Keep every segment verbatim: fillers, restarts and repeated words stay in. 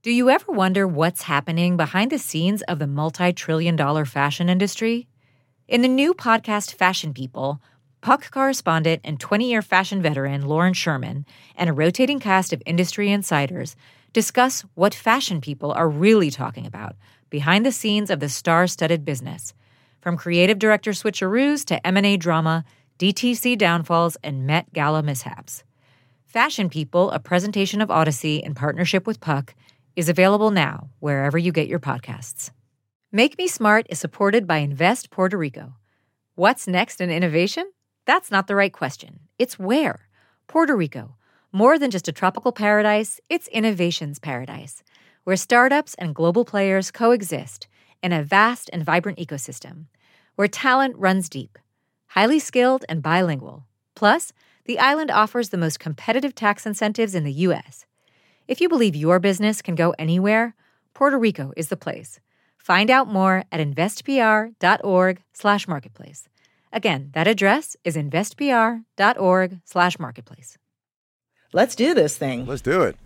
Do you ever wonder what's happening behind the scenes of the multi-trillion dollar fashion industry? In the new podcast Fashion People, Puck correspondent and twenty-year fashion veteran Lauren Sherman and a rotating cast of industry insiders discuss what fashion people are really talking about behind the scenes of the star-studded business, from creative director switcheroos to M and A drama, D T C downfalls, and Met Gala mishaps. Fashion People, a presentation of Odyssey in partnership with Puck, is available now wherever you get your podcasts. Make Me Smart is supported by Invest Puerto Rico. What's next in innovation? That's not the right question. It's where. Puerto Rico. More than just a tropical paradise, it's innovation's paradise, where startups and global players coexist in a vast and vibrant ecosystem, where talent runs deep, highly skilled and bilingual. Plus, the island offers the most competitive tax incentives in the U S If you believe your business can go anywhere, Puerto Rico is the place. Find out more at investpr.org slash marketplace. Again, that address is investpr.org slash marketplace. Let's do this thing. Let's do it.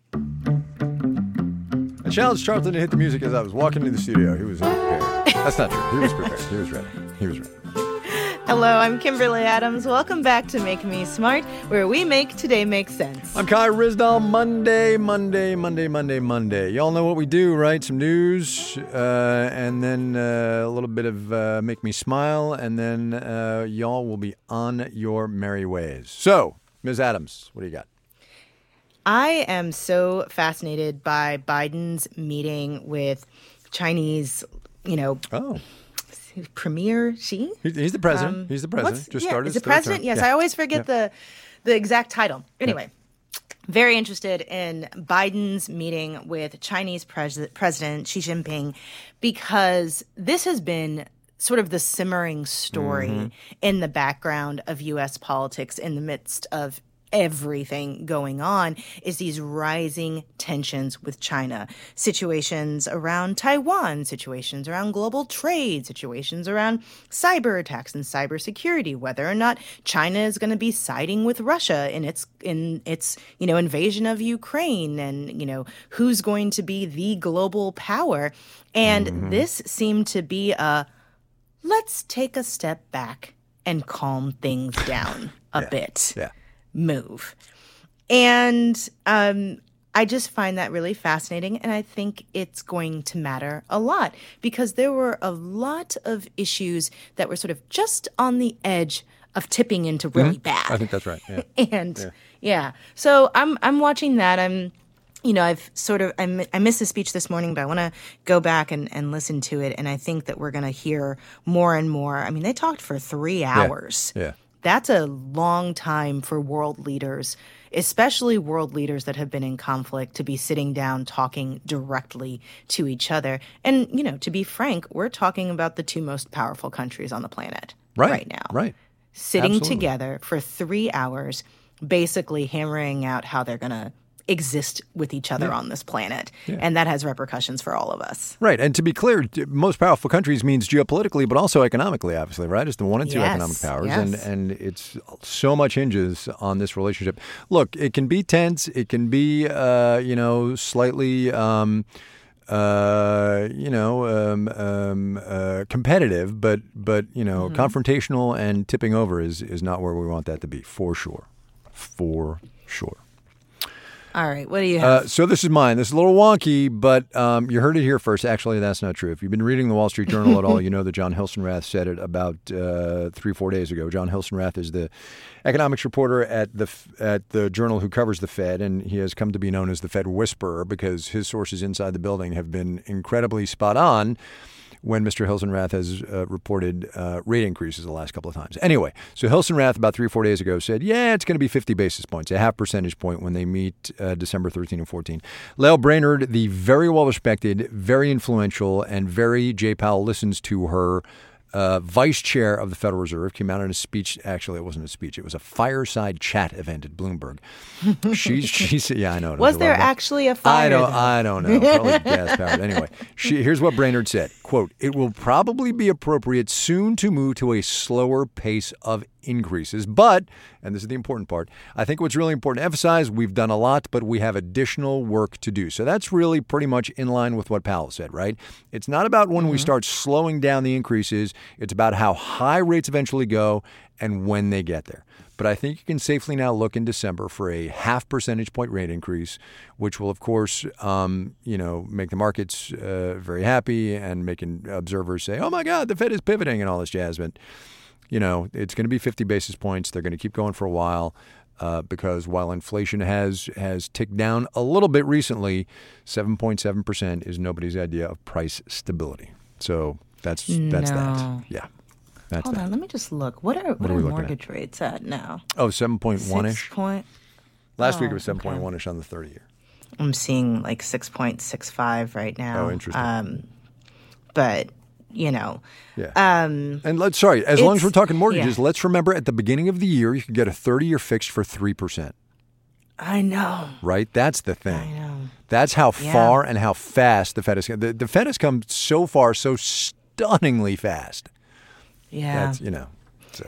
I challenged Charlton to hit the music as I was walking into the studio. He was unprepared. That's not true. He was prepared. He was ready. He was ready. Hello, I'm Kimberly Adams. Welcome back to Make Me Smart, where we make today make sense. I'm Kai Ryssdal. Monday, Monday, Monday, Monday, Monday. Y'all know what we do, right? Some news, uh, and then uh, a little bit of uh, Make Me Smile, and then uh, y'all will be on your merry ways. So, Miz Adams, what do you got? I am so fascinated by Biden's meeting with Chinese, you know... Oh. Premier Xi? He's the president. Um, He's the president. Just yeah, started is his the president? term. Yes, yeah. I always forget yeah. the the exact title. Anyway, yeah. Very interested in Biden's meeting with Chinese pres- President Xi Jinping, because this has been sort of the simmering story mm-hmm. in the background of U S politics in the midst of everything going on, is these rising tensions with China. Situations around Taiwan, situations around global trade, situations around cyber attacks and cybersecurity, whether or not China is going to be siding with Russia in its in its, you know, invasion of Ukraine, and, you know, who's going to be the global power. And mm-hmm. this seemed to be a let's take a step back and calm things down a yeah. bit. Yeah. move. And um, I just find that really fascinating. And I think it's going to matter a lot, because there were a lot of issues that were sort of just on the edge of tipping into really mm-hmm. bad. I think that's right. Yeah. and yeah. yeah. So I'm I'm watching that. I'm, you know, I've sort of, I, I missed the speech this morning, but I want to go back and, and listen to it. And I think that we're going to hear more and more. I mean, they talked for three hours. Yeah. yeah. That's a long time for world leaders, especially world leaders that have been in conflict, to be sitting down talking directly to each other. And, you know, to be frank, we're talking about the two most powerful countries on the planet right, right now. Right. Sitting Absolutely. together for three hours, basically hammering out how they're going to exist with each other yeah. on this planet. Yeah. And that has repercussions for all of us. Right. And to be clear, most powerful countries means geopolitically, but also economically, obviously, right? It's the one and two yes. economic powers. Yes. And, and it's so much hinges on this relationship. Look, it can be tense. It can be, uh, you know, slightly... Um, uh, you know, um, um, uh, competitive, but, but you know, mm-hmm. confrontational and tipping over is, is not where we want that to be, for sure. For sure. All right, what do you have? Uh, so this is mine. This is a little wonky, but um, you heard it here first. Actually, that's not true. If you've been reading the Wall Street Journal at all, you know that John Hilsenrath said it about uh, three, four days ago. John Hilsenrath is the economics reporter at the at the Journal who covers the Fed, and he has come to be known as the Fed Whisperer because his sources inside the building have been incredibly spot on when Mister Hilsenrath has uh, reported uh, rate increases the last couple of times. Anyway, so Hilsenrath about three or four days ago said, yeah, it's going to be fifty basis points, a half percentage point when they meet uh, December thirteenth and fourteenth. Lael Brainerd, the very well-respected, very influential, and very, Jay Powell listens to her, uh, vice chair of the Federal Reserve, came out in a speech. Actually, it wasn't a speech. It was a fireside chat event at Bloomberg. She's, she said, yeah, I know. Was there actually a fire? I don't, though? I don't know. Probably gas powered. Anyway, she, here's what Brainerd said. quote, "It will probably be appropriate soon to move to a slower pace of increases. But," and this is the important part, "I think what's really important to emphasize, we've done a lot, but we have additional work to do." So that's really pretty much in line with what Powell said, right? It's not about when mm-hmm. we start slowing down the increases. It's about how high rates eventually go and when they get there. But I think you can safely now look in December for a half percentage point rate increase, which will, of course, um, you know, make the markets uh, very happy and making observers say, "Oh my God, the Fed is pivoting," and all this jazz. But, you know, it's going to be fifty basis points. They're going to keep going for a while uh, because while inflation has has ticked down a little bit recently, seven point seven percent is nobody's idea of price stability. So that's that's no. that. Yeah. That's Hold that. on, let me just look. What are what, What are are, we looking mortgage rates at now? Oh, seven point one-ish. Six point. Last week Oh, it was seven point okay. one-ish on the thirty-year. I'm seeing like six point six five right now. Oh, interesting. Um, but you know, Yeah. um, And let's sorry, as long as it's- we're talking mortgages, yeah. let's remember at the beginning of the year you could get a thirty-year fixed for three percent. I know. Right? That's the I thing. know. That's how Yeah. far and how fast the Fed has the, the Fed has come so far so stunningly fast. Yeah. That's, you know, so.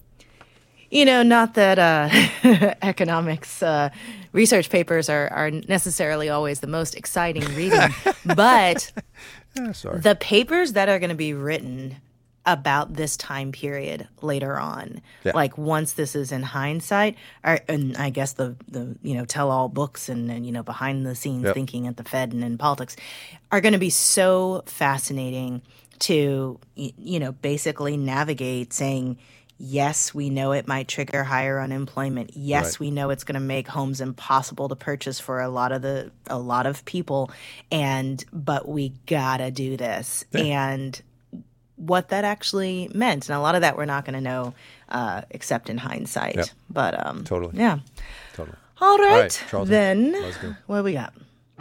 You know, not that uh, economics uh, research papers are, are necessarily always the most exciting reading, but Yeah, sorry. the papers that are going to be written about this time period later on, Yeah. like once this is in hindsight, are, and I guess the, the you know, tell-all books and, and, you know, behind-the-scenes Yep. thinking at the Fed and in politics are going to be so fascinating to, y- you know, basically navigate saying, yes, we know it might trigger higher unemployment. Yes, Right. we know it's going to make homes impossible to purchase for a lot of the a lot of people, and but we gotta do this. And what that actually meant, and a lot of that we're not going to know uh, except in hindsight. Yep. But um, Totally. yeah. Totally. All right, All right, Charlton, then let's go. what do we got?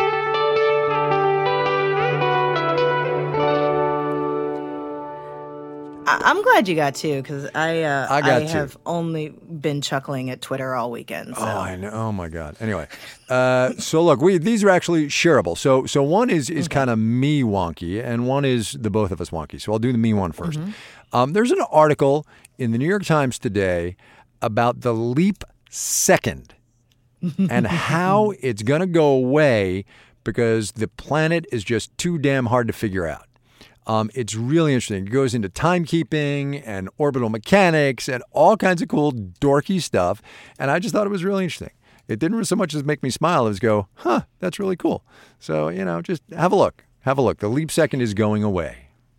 I- I'm glad you got two because I uh, I got two. have only been chuckling at Twitter all weekend. So. Oh, I know. Oh my God. Anyway, uh, so look, we these are actually shareable. So so one is is kind of me wonky, and one is the both of us wonky. So I'll do the me one first. Um, there's an article in the New York Times today about the leap second and how it's going to go away because the planet is just too damn hard to figure out. Um, it's really interesting. It goes into timekeeping and orbital mechanics and all kinds of cool, dorky stuff. And I just thought it was really interesting. It didn't so much as make me smile as go, huh, that's really cool. So, you know, just have a look. Have a look. The leap second is going away.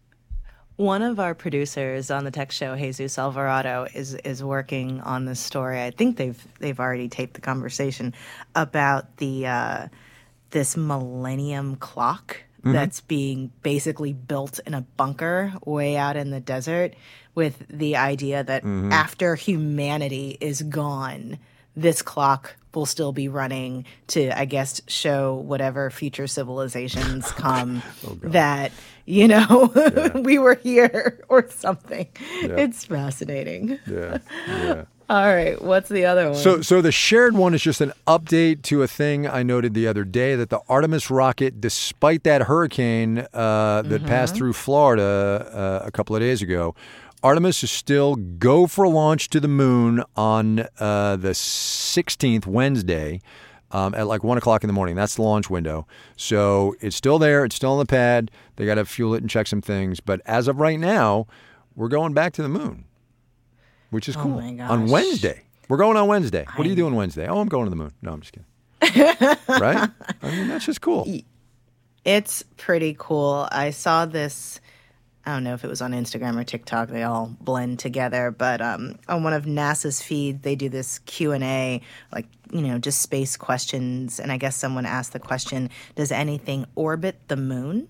One of our producers on the tech show, Jesus Alvarado, is is working on this story. I think they've they've already taped the conversation about the uh, this Millennium Clock that's being basically built in a bunker way out in the desert, with the idea that after humanity is gone, this clock will still be running to, I guess, show whatever future civilizations come that, you know, we were here or something. Yeah. It's fascinating. Yeah, yeah. All right, what's the other one? So, so the shared one is just an update to a thing I noted the other day that the Artemis rocket, despite that hurricane uh, that Mm-hmm. passed through Florida uh, a couple of days ago, Artemis is still go for launch to the moon on uh, the sixteenth, Wednesday, um, at like one o'clock in the morning. That's the launch window. So it's still there. It's still on the pad. They got to fuel it and check some things. But as of right now, we're going back to the moon, which is Oh cool. my gosh. On Wednesday. We're going on Wednesday. What are you I- doing Wednesday? Oh, I'm going to the moon. No, I'm just kidding. Right? I mean, that's just cool. It's pretty cool. I saw this, I don't know if it was on Instagram or TikTok. They all blend together. But um, on one of NASA's feeds, they do this Q and A, like, you know, just space questions. And I guess someone asked the question, does anything orbit the moon?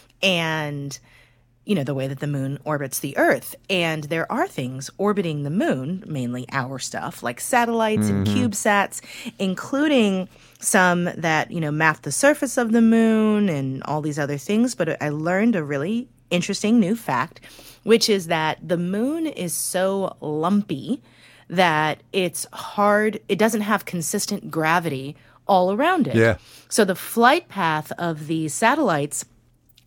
And, you know, the way that the moon orbits the Earth. And there are things orbiting the moon, mainly our stuff, like satellites and CubeSats, including some that, you know, map the surface of the moon and all these other things. But I learned a really interesting new fact, which is that the moon is so lumpy that it's hard, it doesn't have consistent gravity all around it. Yeah. So the flight path of these satellites,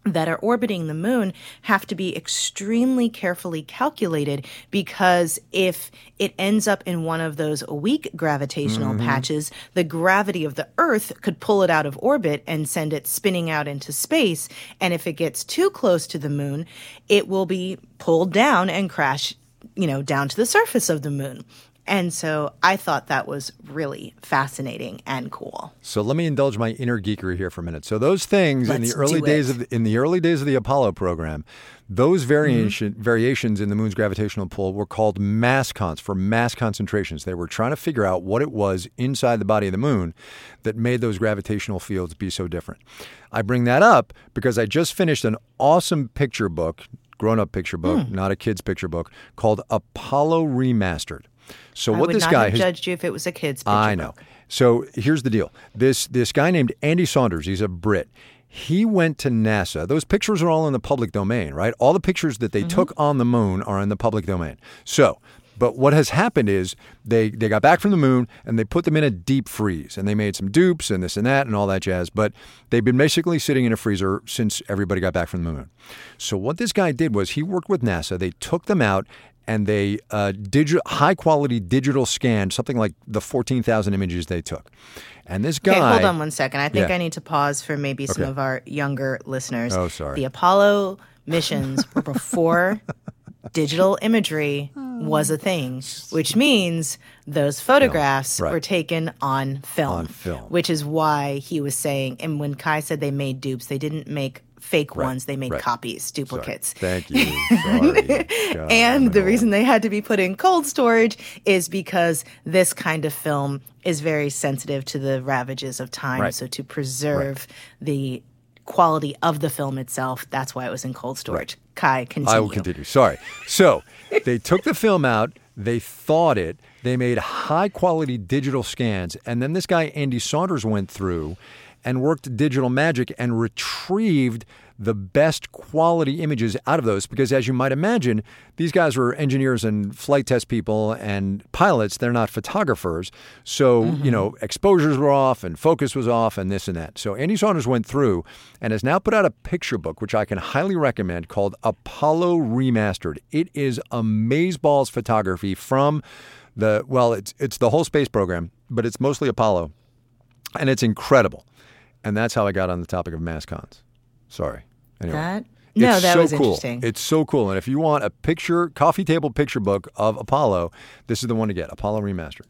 that are orbiting the moon have to be extremely carefully calculated, because if it ends up in one of those weak gravitational mm-hmm. patches, the gravity of the Earth could pull it out of orbit and send it spinning out into space. And if it gets too close to the moon, it will be pulled down and crash, you know, down to the surface of the moon. And so I thought that was really fascinating and cool. So let me indulge my inner geekery here for a minute. So those things Let's in the early days of the, in the early days of the Apollo program, those variation mm-hmm. variations in the moon's gravitational pull were called mass cons, for mass concentrations. They were trying to figure out what it was inside the body of the moon that made those gravitational fields be so different. I bring that up because I just finished an awesome picture book, grown-up picture book, mm. not a kid's picture book, called Apollo Remastered. So I what would this not guy have has judged you if it was a kid's picture I know. book. So here's the deal. This this guy named Andy Saunders, he's a Brit. He went to NASA. Those pictures are all in the public domain, right? All the pictures that they mm-hmm. took on the moon are in the public domain. So, but what has happened is they, they got back from the moon and they put them in a deep freeze, and they made some dupes and this and that and all that jazz. But they've been basically sitting in a freezer since everybody got back from the moon. So what this guy did was he worked with NASA. They took them out and they uh, digital, high-quality digital scanned something like the fourteen thousand images they took. And this guy... Okay, hold on one second. I think yeah. I need to pause for maybe some okay. of our younger listeners. Oh, sorry. The Apollo missions were before digital imagery was a thing, which means those photographs right. were taken on film, on film, which is why he was saying, and when Kai said they made dupes, they didn't make fake right. ones, they made right. copies, duplicates. Sorry. Thank you. Sorry. God, and the reason they had to be put in cold storage is because this kind of film is very sensitive to the ravages of time. Right. So to preserve right. the quality of the film itself, that's why it was in cold storage. Right. Kai, continue. I will continue. Sorry. So they took the film out, they thawed it, they made high-quality digital scans, and then this guy, Andy Saunders, went through and worked digital magic and retrieved the best quality images out of those, because as you might imagine, these guys were engineers and flight test people and pilots. They're not photographers. So, mm-hmm. you know, exposures were off and focus was off and this and that. So Andy Saunders went through and has now put out a picture book, which I can highly recommend, called Apollo Remastered. It is amazeballs photography from the, well, it's it's the whole space program, but it's mostly Apollo. And it's incredible. And that's how I got on the topic of mass cons. Sorry. Anyway, that no, it's that so was cool. interesting. It's so cool. And if you want a picture, coffee table picture book of Apollo, this is the one to get. Apollo Remastered.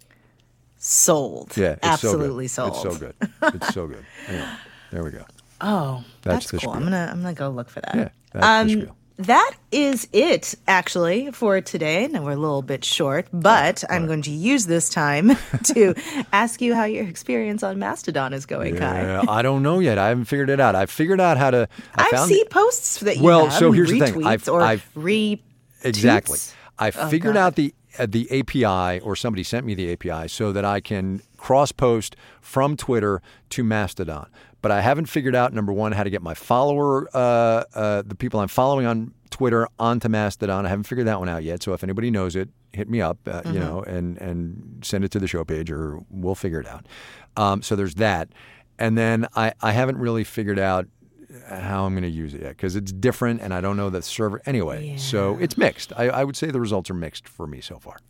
Sold. Yeah, it's absolutely so sold. It's so good. It's so good. Anyway, there we go. Oh, that's, that's cool. The I'm gonna I'm gonna go look for that. Yeah, that's um, the spiel. That is it, actually, for today. Now, we're a little bit short, but I'm going to use this time to ask you how your experience on Mastodon is going, yeah, Kai. I don't know yet. I haven't figured it out. I figured out how to... I I've found seen it. posts that you well, have, so here's the retweets thing. I've, or I've, re Exactly. I oh, figured God. out the uh, the A P I, or somebody sent me the A P I, so that I can cross-post from Twitter to Mastodon. But I haven't figured out, number one, how to get my follower, uh, uh, the people I'm following on Twitter, onto Mastodon. I haven't figured that one out yet. So if anybody knows it, hit me up, uh, mm-hmm. you know, and, and send it to the show page, or we'll figure it out. Um, so there's that. And then I, I haven't really figured out how I'm going to use it yet, because it's different and I don't know the server. Anyway, yeah. so it's mixed. I, I would say the results are mixed for me so far.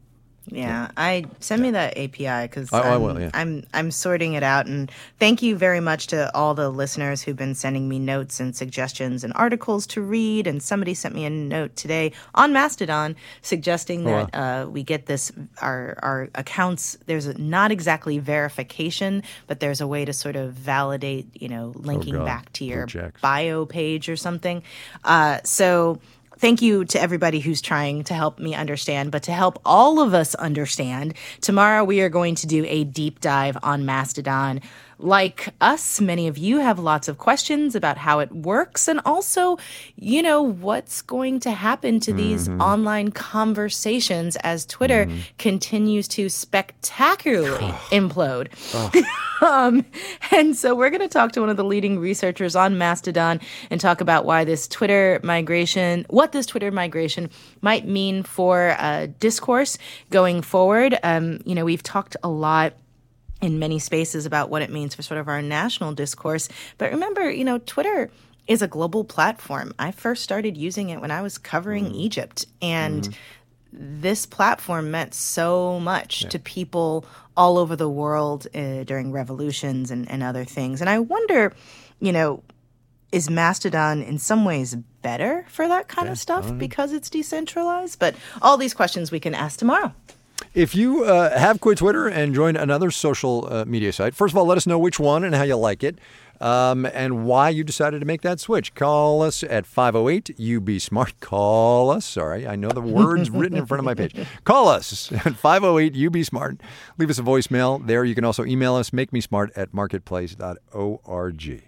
Yeah, I send me that A P I because I, I I'm, will, yeah. I'm I'm sorting it out. And thank you very much to all the listeners who've been sending me notes and suggestions and articles to read. And somebody sent me a note today on Mastodon suggesting Oh, that uh, we get this our our accounts. There's a, not exactly verification, but there's a way to sort of validate, you know, linking God. back to your Projects. bio page or something. Uh, so. Thank you to everybody who's trying to help me understand, but to help all of us understand, tomorrow we are going to do a deep dive on Mastodon. Like us, many of you have lots of questions about how it works, and also, you know, what's going to happen to these mm-hmm. online conversations as Twitter mm-hmm. continues to spectacularly implode. Oh. um, and so we're going to talk to one of the leading researchers on Mastodon and talk about why this Twitter migration, what this Twitter migration might mean for uh, discourse going forward. Um, you know, we've talked a lot in many spaces about what it means for sort of our national discourse. But remember, you know, Twitter is a global platform. I first started using it when I was covering mm. Egypt, and mm-hmm. this platform meant so much yeah. to people all over the world uh, during revolutions and, and other things. And I wonder, you know, is Mastodon in some ways better for that kind yeah, of stuff because it's decentralized? But all these questions we can ask tomorrow. If you uh, have quit Twitter and joined another social uh, media site, first of all, let us know which one and how you like it, um, and why you decided to make that switch. Call us at five oh eight U B SMART. Call us. Sorry, I know the words written in front of my page. Call us at five oh eight U B SMART. Leave us a voicemail there. You can also email us, makemesmart at marketplace dot org.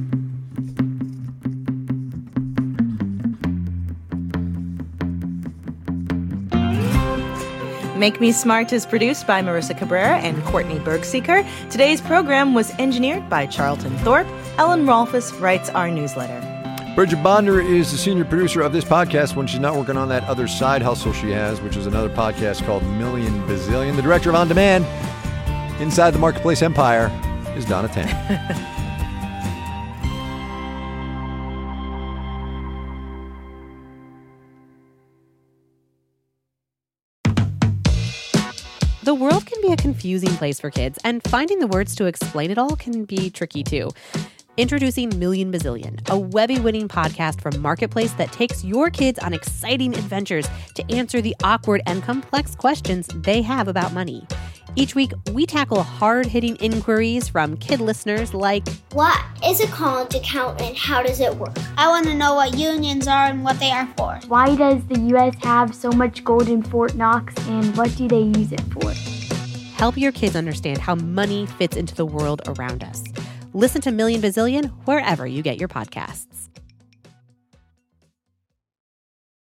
Make Me Smart is produced by Marissa Cabrera and Courtney Bergseeker. Today's program was engineered by Charlton Thorpe. Ellen Rolfes writes our newsletter. Bridget Bonder is the senior producer of this podcast when she's not working on that other side hustle she has, which is another podcast called Million Bazillion. The director of On Demand inside the Marketplace Empire is Donna Tan. The world can be a confusing place for kids, and finding the words to explain it all can be tricky too. Introducing Million Bazillion, a Webby-winning podcast from Marketplace that takes your kids on exciting adventures to answer the awkward and complex questions they have about money. Each week, we tackle hard-hitting inquiries from kid listeners like, what is a college account and how does it work? I want to know what unions are and what they are for. Why does the U S have so much gold in Fort Knox and what do they use it for? Help your kids understand how money fits into the world around us. Listen to Million Bazillion wherever you get your podcasts.